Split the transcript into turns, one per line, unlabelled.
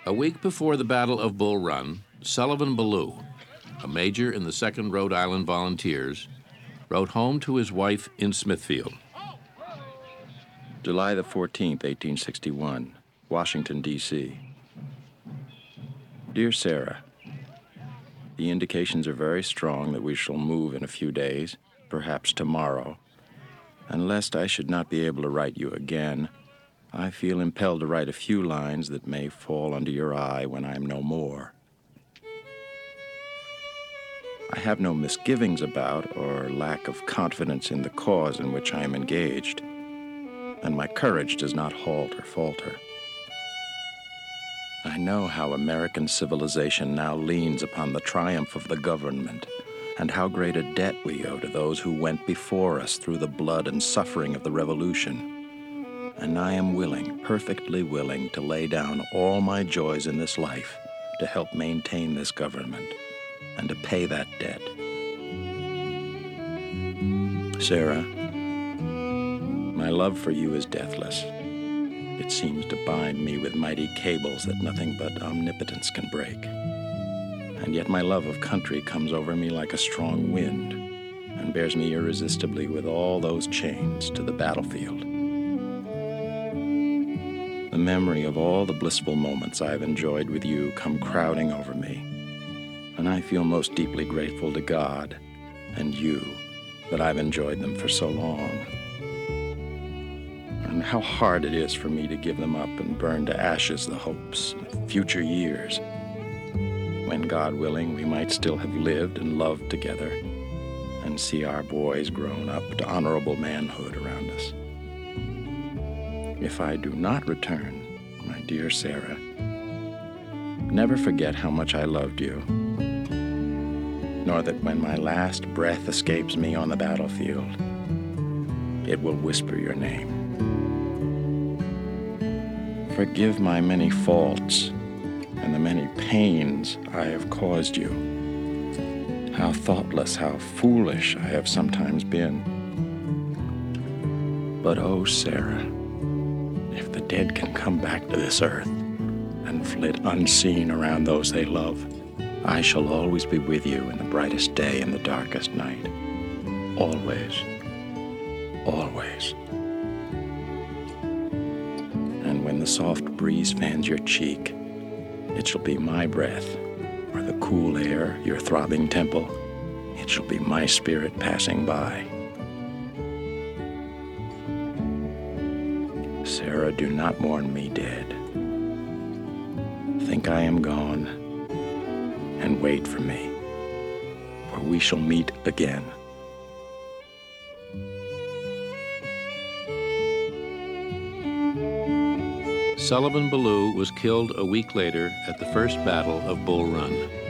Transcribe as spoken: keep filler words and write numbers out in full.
A week before the Battle of Bull Run, Sullivan Ballou, a major in the second Rhode Island Volunteers, wrote home to his wife in Smithfield.
July the fourteenth, eighteen sixty-one, Washington, D C Dear Sarah, the indications are very strong that we shall move in a few days, perhaps tomorrow, and lest I should not be able to write you again, I feel impelled to write a few lines that may fall under your eye when I am no more. I have no misgivings about or lack of confidence in the cause in which I am engaged, and my courage does not halt or falter. I know how American civilization now leans upon the triumph of the government, and how great a debt we owe to those who went before us through the blood and suffering of the Revolution. And I am willing, perfectly willing, to lay down all my joys in this life to help maintain this government and to pay that debt. Sarah, my love for you is deathless. It seems to bind me with mighty cables that nothing but omnipotence can break. And yet my love of country comes over me like a strong wind and bears me irresistibly with all those chains to the battlefield. The memory of all the blissful moments I've enjoyed with you come crowding over me, and I feel most deeply grateful to God and you that I've enjoyed them for so long. And how hard it is for me to give them up and burn to ashes the hopes of future years, when, God willing, we might still have lived and loved together and see our boys grown up to honorable manhood around us. If I do not return, my dear Sarah, never forget how much I loved you, nor that when my last breath escapes me on the battlefield, it will whisper your name. Forgive my many faults and the many pains I have caused you. How thoughtless, how foolish I have sometimes been. But oh, Sarah, if the dead can come back to this earth and flit unseen around those they love, I shall always be with you in the brightest day and the darkest night. Always. Always. And when the soft breeze fans your cheek, it shall be my breath, or the cool air your throbbing temple, it shall be my spirit passing by. Sarah, do not mourn me dead. Think I am gone, and wait for me, for we shall meet again.
Sullivan Ballou was killed a week later at the First Battle of Bull Run.